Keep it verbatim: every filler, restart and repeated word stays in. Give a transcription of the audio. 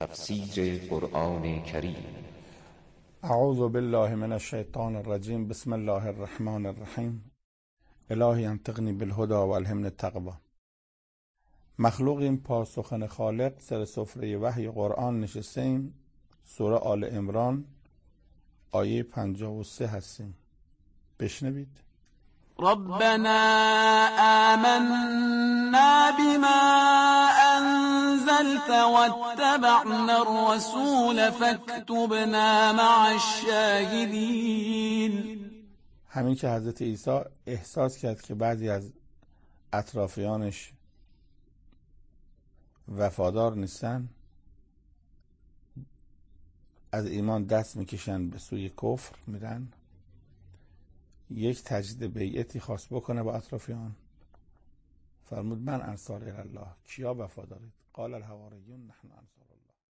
تفسیر قرآن کریم. اعوذ بالله من الشیطان الرجیم. بسم الله الرحمن الرحیم. الهی انطقنی بالهدی و الهمنی التقوی. مخلوقیم، پاسخن خالق، سر سفره وحی قرآن نشستیم. سوره آل عمران آیه پنجاه و سه هستیم. بشنوید. ربنا آمنا بما انزلت واتبعنا الرسول فاكتبنا مع الشاهدین. همین که حضرت عیسی احساس کرد که بعضی از اطرافیانش وفادار نیستن، از ایمان دست میکشن به سوی کفر میرن، یک تجدید بیعتی خواست بکنه با اطرافیان. فرمود من انصار الله. کیا وفادارید؟ قال الحواریون نحن انصار